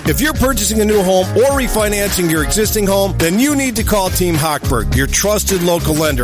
If you're purchasing a new home or refinancing your existing home, then you need to call Team Hochberg, your trusted local lender.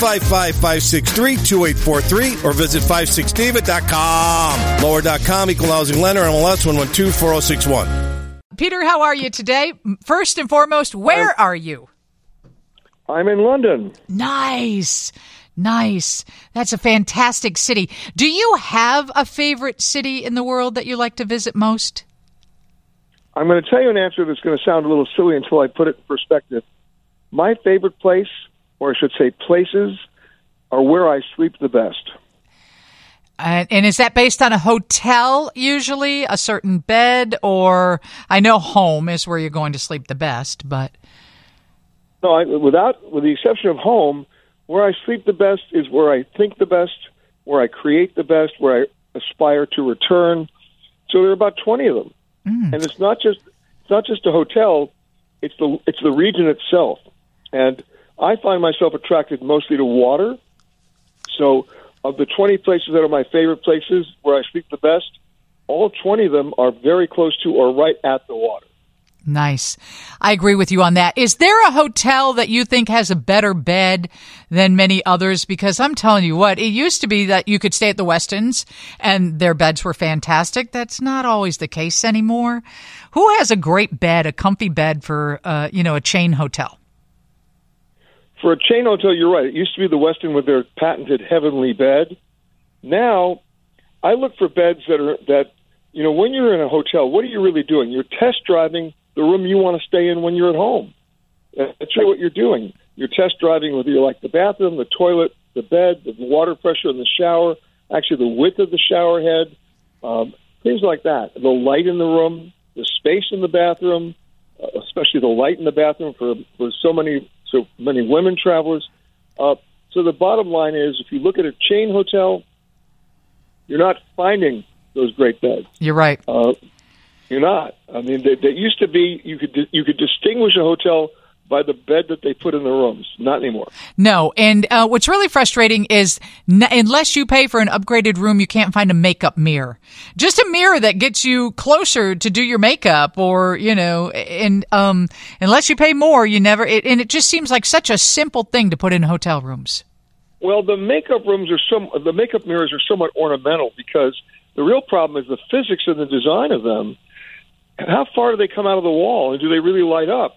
855-563-2843 or visit 56david.com. Lower.com, equal housing lender, MLS 112-4061. Peter, how are you today? First and foremost, where are you? I'm in London. Nice. That's a fantastic city. Do you have a favorite city in the world that you like to visit most? I'm going to tell you an answer that's going to sound a little silly until I put it in perspective. My favorite place, or I should say places, are where I sleep the best. And is that based on a hotel, usually, a certain bed, or I know home is where you're going to sleep the best, but... No, with the exception of home, where I sleep the best is where I think the best, where I create the best, where I aspire to return. So there are about 20 of them. And it's not just a hotel, it's the region itself. And I find myself attracted mostly to water. So of the 20 places that are my favorite places where I sleep the best, all 20 of them are very close to or right at the water. Nice. I agree with you on that. Is there a hotel that you think has a better bed than many others? Because I'm telling you what, it used to be that you could stay at the Westins and their beds were fantastic. That's not always the case anymore. Who has a great bed, a comfy bed for, a chain hotel? For a chain hotel, you're right. It used to be the Westin with their patented heavenly bed. Now, I look for beds that when you're in a hotel, what are you really doing? You're test driving the room you want to stay in when you're at home. That's really what you're doing. You're test driving whether you like the bathroom, the toilet, the bed, the water pressure in the shower, actually the width of the shower head, things like that. The light in the room, the space in the bathroom, especially the light in the bathroom for so many women travelers. So the bottom line is, if you look at a chain hotel, you're not finding those great beds. You're right. You're not. I mean, they used to be. You could distinguish a hotel by the bed that they put in the rooms. Not anymore. No, and what's really frustrating is unless you pay for an upgraded room, you can't find a makeup mirror. Just a mirror that gets you closer to do your makeup, or and unless you pay more, you never. And it just seems like such a simple thing to put in hotel rooms. Well, the makeup mirrors are somewhat ornamental, because the real problem is the physics and the design of them. How far do they come out of the wall, and do they really light up?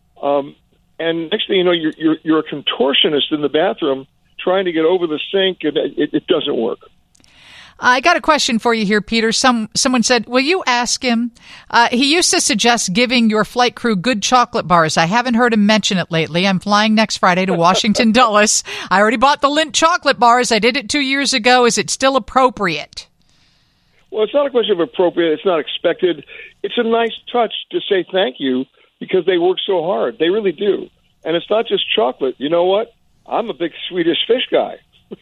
And next thing you know, you're a contortionist in the bathroom trying to get over the sink, and it doesn't work. I got a question for you here, Peter. Someone said, will you ask him? He used to suggest giving your flight crew good chocolate bars. I haven't heard him mention it lately. I'm flying next Friday to Washington Dulles. I already bought the Lindt chocolate bars. I did it 2 years ago. Is it still appropriate? Well, it's not a question of appropriate. It's not expected. It's a nice touch to say thank you, because they work so hard. They really do. And it's not just chocolate. You know what? I'm a big Swedish fish guy.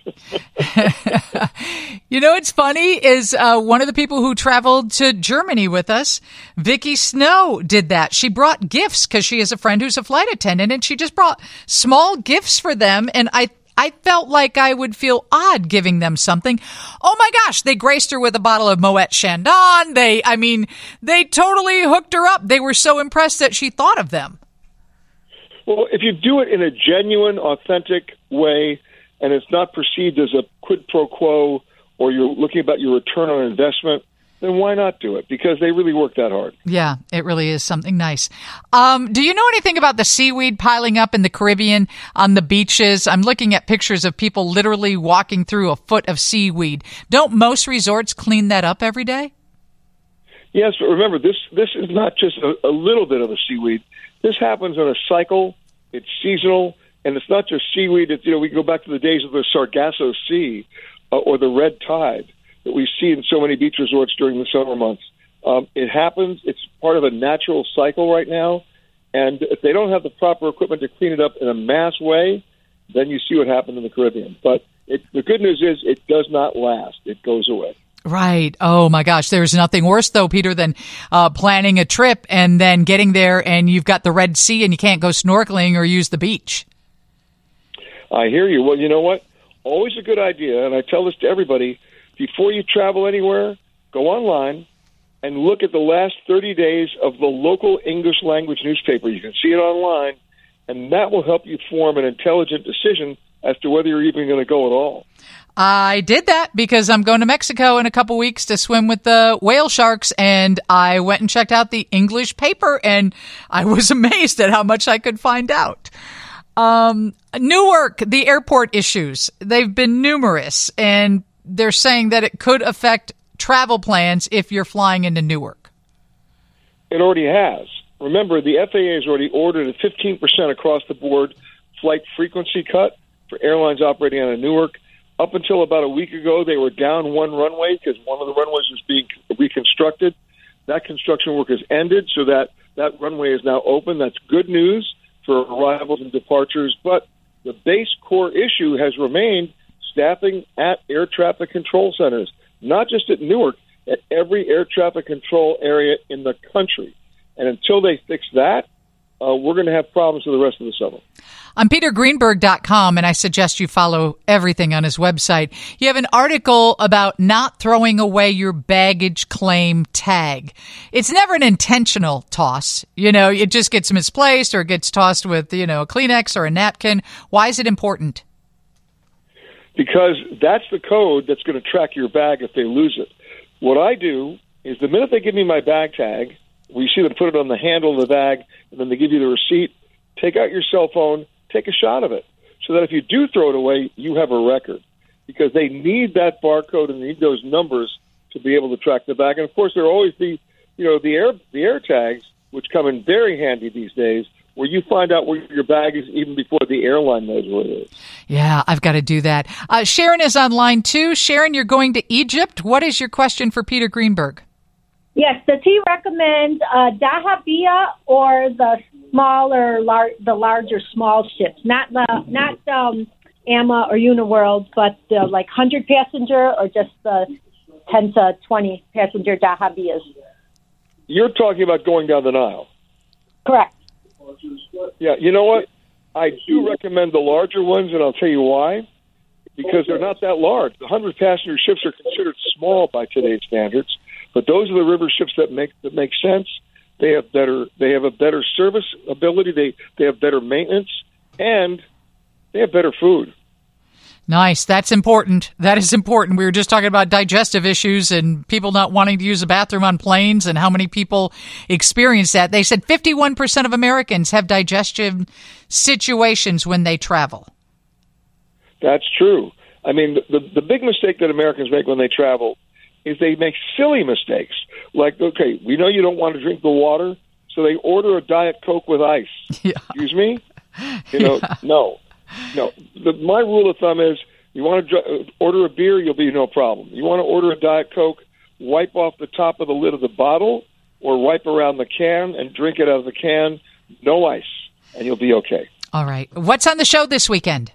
It's funny is one of the people who traveled to Germany with us, Vicky Snow, did that. She brought gifts because she has a friend who's a flight attendant, and she just brought small gifts for them. And I felt like I would feel odd giving them something. Oh my gosh, they graced her with a bottle of Moet Chandon. They totally hooked her up. They were so impressed that she thought of them. Well, if you do it in a genuine, authentic way, and it's not perceived as a quid pro quo, or you're looking about your return on investment, then why not do it? Because they really work that hard. Yeah, it really is something nice. Do you know anything about the seaweed piling up in the Caribbean on the beaches? I'm looking at pictures of people literally walking through a foot of seaweed. Don't most resorts clean that up every day? Yes, but remember, this is not just a little bit of a seaweed. This happens on a cycle. It's seasonal, and it's not just seaweed. It's, we go back to the days of the Sargasso Sea or the red tide that we see in so many beach resorts during the summer months. It happens. It's part of a natural cycle right now. And if they don't have the proper equipment to clean it up in a mass way, then you see what happened in the Caribbean. But the good news is it does not last. It goes away. Right. Oh, my gosh. There's nothing worse, though, Peter, than planning a trip and then getting there and you've got the Red Sea and you can't go snorkeling or use the beach. I hear you. Well, you know what? Always a good idea, and I tell this to everybody, before you travel anywhere, go online, and look at the last 30 days of the local English language newspaper. You can see it online, and that will help you form an intelligent decision as to whether you're even going to go at all. I did that because I'm going to Mexico in a couple weeks to swim with the whale sharks, and I went and checked out the English paper, and I was amazed at how much I could find out. Newark, the airport issues, they've been numerous, and they're saying that it could affect travel plans if you're flying into Newark. It already has. Remember, the FAA has already ordered a 15% across-the-board flight frequency cut for airlines operating out of Newark. Up until about a week ago, they were down one runway because one of the runways was being reconstructed. That construction work has ended, so that runway is now open. That's good news for arrivals and departures. But the base core issue has remained staffing at air traffic control centers, not just at Newark, at every air traffic control area in the country. And until they fix that, we're going to have problems for the rest of the summer. On petergreenberg.com, and I suggest you follow everything on his website, you have an article about not throwing away your baggage claim tag. It's never an intentional toss. You know, it just gets misplaced or it gets tossed with, a Kleenex or a napkin. Why is it important? Because that's the code that's going to track your bag if they lose it. What I do is the minute they give me my bag tag, we see them put it on the handle of the bag, and then they give you the receipt, take out your cell phone, take a shot of it, so that if you do throw it away, you have a record. Because they need that barcode and need those numbers to be able to track the bag. And, of course, there are always the air tags, which come in very handy these days, where you find out where your bag is even before the airline knows where it is. Yeah, I've got to do that. Sharon is on line 2. Sharon, you're going to Egypt. What is your question for Peter Greenberg? Yes, does he recommend Dahabia or the larger small ships, not AMA or Uniworld, but like 100 passenger or just the 10 to 20 passenger Dahabias? You're talking about going down the Nile. Correct. Yeah, you know what? I do recommend the larger ones, and I'll tell you why. Because they're not that large. The 100 passenger ships are considered small by today's standards. But those are the river ships that make sense. They have a better service ability. They have better maintenance, and they have better food. Nice. That's important. That is important. We were just talking about digestive issues and people not wanting to use the bathroom on planes and how many people experience that. They said 51% of Americans have digestion situations when they travel. That's true. I mean, the big mistake that Americans make when they travel is they make silly mistakes. Like, okay, we know you don't want to drink the water, so they order a Diet Coke with ice. Yeah. Excuse me? No. My rule of thumb is you want to order a beer, you'll be no problem. You want to order a Diet Coke, wipe off the top of the lid of the bottle or wipe around the can and drink it out of the can, no ice, and you'll be okay. All right. What's on the show this weekend?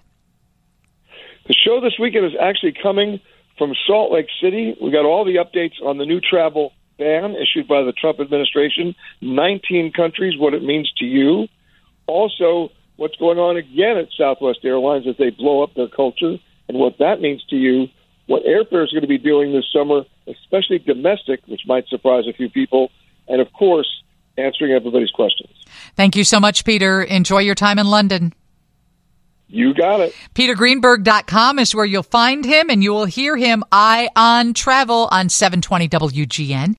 The show this weekend is actually coming from Salt Lake City. We got all the updates on the new travel ban issued by the Trump administration, 19 countries, what it means to you. Also, what's going on again at Southwest Airlines as they blow up their culture and what that means to you, what airfare is going to be doing this summer, especially domestic, which might surprise a few people, and, of course, answering everybody's questions. Thank you so much, Peter. Enjoy your time in London. You got it. PeterGreenberg.com is where you'll find him, and you will hear him Eye on Travel on 720 WGN.